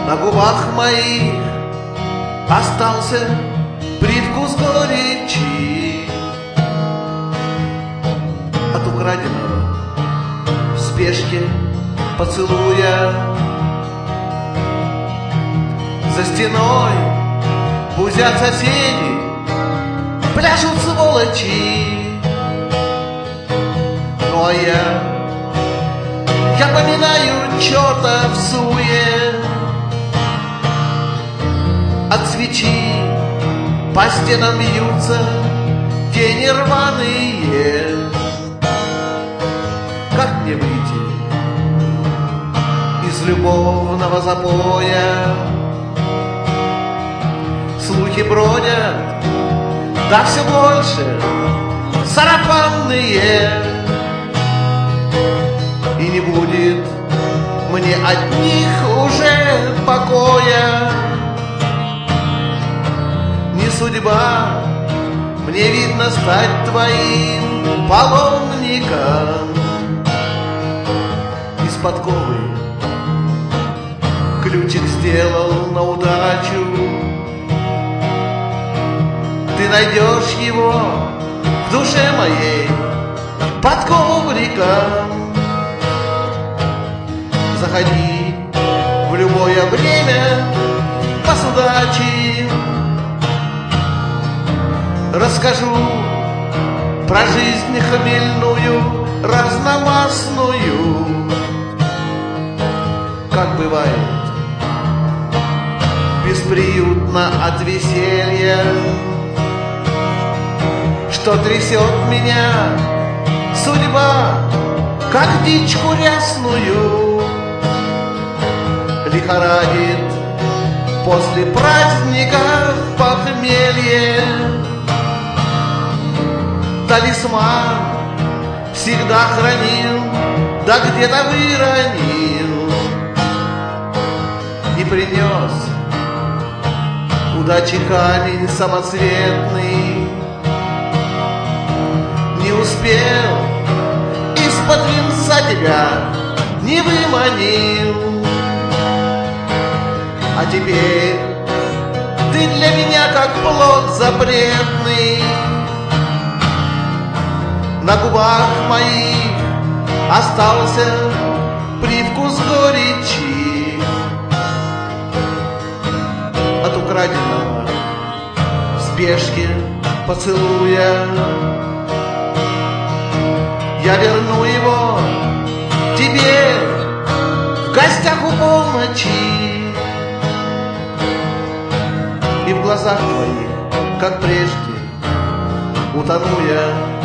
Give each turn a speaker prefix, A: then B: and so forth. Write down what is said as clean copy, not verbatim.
A: На губах моих остался привкус горечи от украденного в спешке поцелуя. За стеной бузят соседи, пляшут сволочи. Ну а я поминаю черта в суе. От свечи по стенам бьются тени рваные. Как мне выйти из любовного запоя? Слухи бродят, да все больше сарафанные. И не будет мне от них уже покоя. Не судьба мне, видно, стать твоим паломником. Из подковы ключик сделал на удачу. Ты найдешь его в душе моей под ковриком. Заходи в любое время посудачи. Расскажу про жизнь хмельную, разномастную. Как бывает бесприютно от веселья, что трясет меня судьба, как птичку рясную. Лихорадит после праздника похмелье. Талисман всегда хранил, да где-то выронил. И принес удачи камень самоцветный. Не успел из-под венца тебя не выманил. А теперь ты для меня как плод запретный. На губах моих остался привкус горечи от украденного в спешке поцелуя. Я верну его тебе в гостях у полночи. И в глазах твоих, как прежде, утону я.